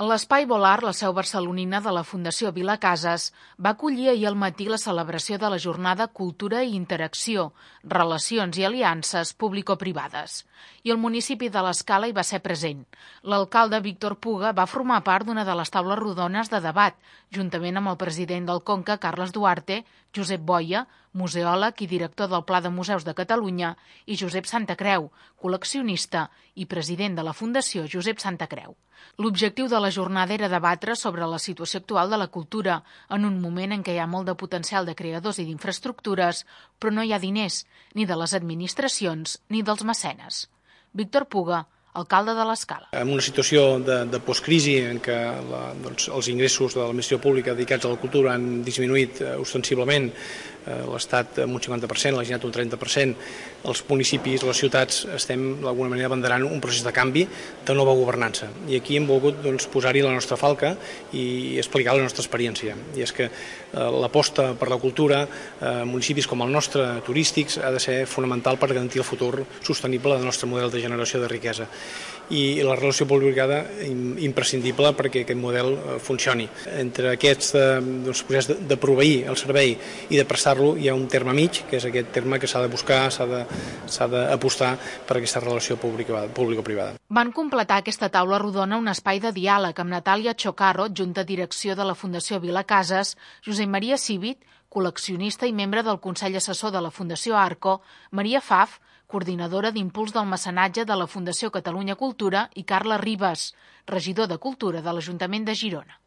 L'Espai Volar, la seu barcelonina de la Fundació Vila Casas, va acollir ahir al matí la celebració de la jornada Cultura i Interacció, Relacions i Aliances Público-Privades. I el municipi de l'Escala hi va ser present. L'alcalde Víctor Puga va formar part d'una de les taules rodones de debat, juntament amb el president del Conca, Carles Duarte, Josep Boia, museòleg i director del Pla de Museus de Catalunya, i Josep Santacreu, col·leccionista i president de la Fundació Josep Santacreu. L'objectiu de la jornada era debatre sobre la situació actual de la cultura, en un moment en què hi ha molt de potencial de creadors i d'infraestructures, però no hi ha diners, ni de les administracions ni dels mecenes. Víctor Puga, alcalde de l'Escala. En una situació de postcrisi en què els ingressos de l'administració pública dedicats a la cultura han disminuït ostensiblement, l'Estat amb un 50%, la Generalitat un 30%, els municipis, les ciutats, estem d'alguna manera abanderant un procés de canvi de nova governança. I aquí hem volgut posar-hi la nostra falca i explicar la nostra experiència. I és que l'aposta per la cultura en municipis com el nostre, turístics, ha de ser fonamental per garantir el futur sostenible del nostre model de generació de riquesa. I la relació pública-privada imprescindible perquè aquest model funcioni. Entre aquests procés de proveir el servei i de prestar-lo hi ha un terme mig, que és aquest terme que s'ha de buscar, s'ha d'apostar per aquesta relació público-privada. Van completar aquesta taula rodona un espai de diàleg amb Natàlia Chocarro, adjunta direcció de la Fundació Vila Casas, Josep Maria Civit, col·leccionista i membre del Consell Assessor de la Fundació Arco, Maria Faf, coordinadora d'impuls del mecenatge de la Fundació Catalunya Cultura, i Carles Ribas, regidor de Cultura de l'Ajuntament de Girona.